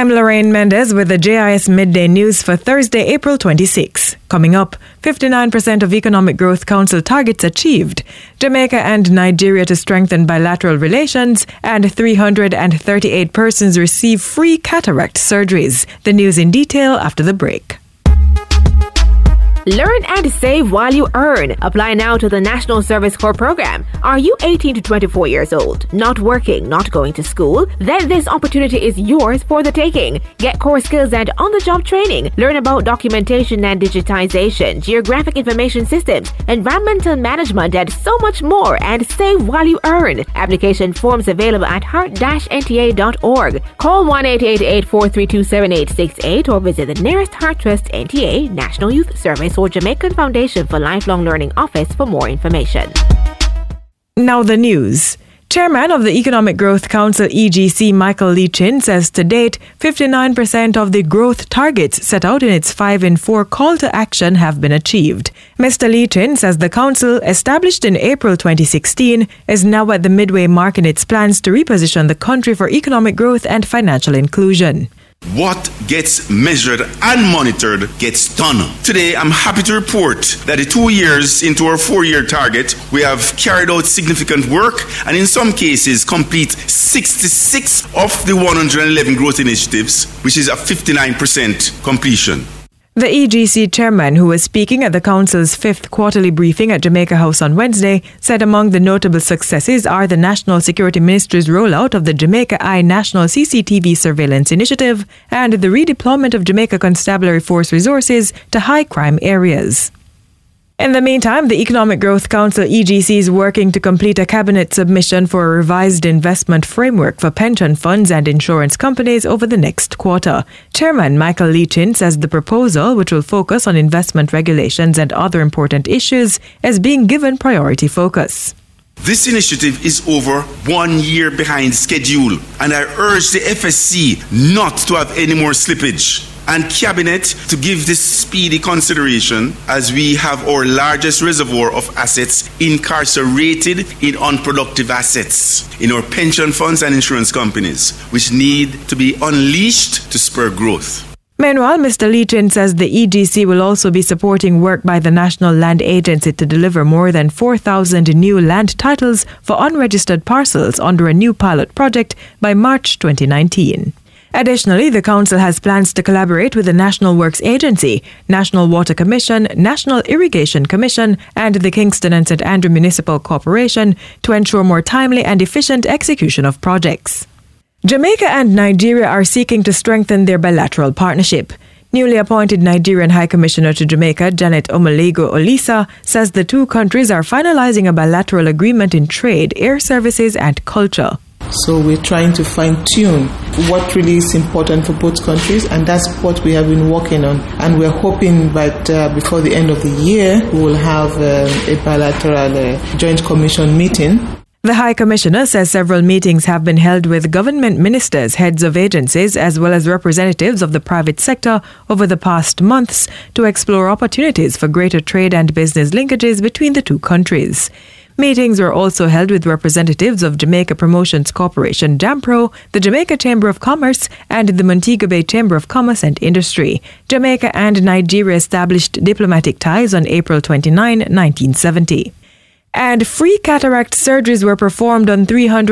I'm Lorraine Mendez with the JIS Midday News for Thursday, April 26. Coming up, 59% of Economic Growth Council targets achieved, Jamaica and Nigeria to strengthen bilateral relations, and 338 persons receive free cataract surgeries. The news in detail after the break. Learn and save while you earn. Apply now to the National Service Corps program. Are you 18 to 24 years old, not working, not going to school? Then this opportunity is yours for the taking. Get core skills and on-the-job training. Learn about documentation and digitization, geographic information systems, environmental management, and so much more. And save while you earn. Application forms available at heart-nta.org. Call 1-888-432-7868 or visit the nearest Heart Trust NTA National Youth Service or Jamaican Foundation for Lifelong Learning office for more information. Now the news. Chairman of the Economic Growth Council EGC, Michael Lee Chin, says to date, 59% of the growth targets set out in its 5-in-4 call to action have been achieved. Mr. Lee Chin says the council, established in April 2016, is now at the midway mark in its plans to reposition the country for economic growth and financial inclusion. What gets measured and monitored gets done. Today, I'm happy to report that 2 years into our 4-year target, we have carried out significant work and in some cases complete 66 of the 111 growth initiatives, which is a 59% completion. The EGC chairman, who was speaking at the council's 5th quarterly briefing at Jamaica House on Wednesday, said among the notable successes are the National Security Ministry's rollout of the Jamaica Eye National CCTV Surveillance Initiative and the redeployment of Jamaica Constabulary Force resources to high-crime areas. In the meantime, the Economic Growth Council EGC is working to complete a cabinet submission for a revised investment framework for pension funds and insurance companies over the next quarter. Chairman Michael Lee Chin says the proposal, which will focus on investment regulations and other important issues, is being given priority focus. This initiative is over 1 year behind schedule, and I urge the FSC not to have any more slippage and Cabinet to give this speedy consideration as we have our largest reservoir of assets incarcerated in unproductive assets in our pension funds and insurance companies, which need to be unleashed to spur growth. Meanwhile, Mr. Lee Chin says the EGC will also be supporting work by the National Land Agency to deliver more than 4,000 new land titles for unregistered parcels under a new pilot project by March 2019. Additionally, the Council has plans to collaborate with the National Works Agency, National Water Commission, National Irrigation Commission, and the Kingston and St. Andrew Municipal Corporation to ensure more timely and efficient execution of projects. Jamaica and Nigeria are seeking to strengthen their bilateral partnership. Newly appointed Nigerian High Commissioner to Jamaica, Janet Omalego Olisa, says the two countries are finalizing a bilateral agreement in trade, air services, and culture. So we're trying to fine-tune what really is important for both countries, and that's what we have been working on. And we're hoping that before the end of the year, we will have a bilateral joint commission meeting. The High Commissioner says several meetings have been held with government ministers, heads of agencies, as well as representatives of the private sector over the past months to explore opportunities for greater trade and business linkages between the two countries. Meetings were also held with representatives of Jamaica Promotions Corporation, JAMPRO, the Jamaica Chamber of Commerce, and the Montego Bay Chamber of Commerce and Industry. Jamaica and Nigeria established diplomatic ties on April 29, 1970. And free cataract surgeries were performed on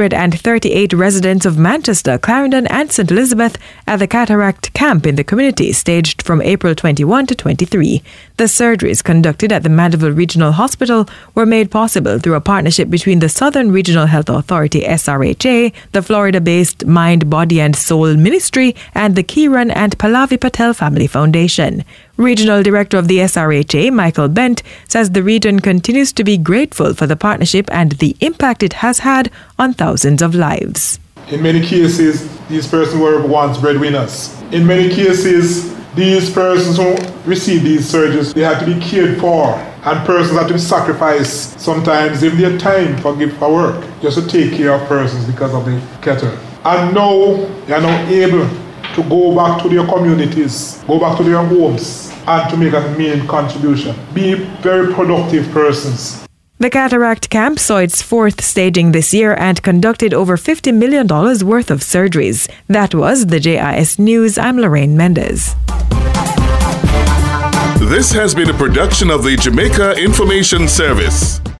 338 residents of Manchester, Clarendon and St. Elizabeth at the cataract camp in the community, staged from April 21 to 23. The surgeries conducted at the Mandeville Regional Hospital were made possible through a partnership between the Southern Regional Health Authority, SRHA, the Florida-based Mind, Body and Soul Ministry, and the Kiran and Pallavi Patel Family Foundation. Regional Director of the SRHA, Michael Bent, says the region continues to be grateful for the partnership and the impact it has had on thousands of lives. In many cases, these persons were once breadwinners. In many cases, these persons who receive these surgeries, they have to be cared for, and persons have to sacrifice sometimes even their time for work just to take care of persons because of the cataract. And now they are now able to go back to their communities, go back to their homes, and to make a main contribution. Be very productive persons. The Cataract Camp saw its fourth staging this year and conducted over $50 million worth of surgeries. That was the JIS News. I'm Lorraine Mendez. This has been a production of the Jamaica Information Service.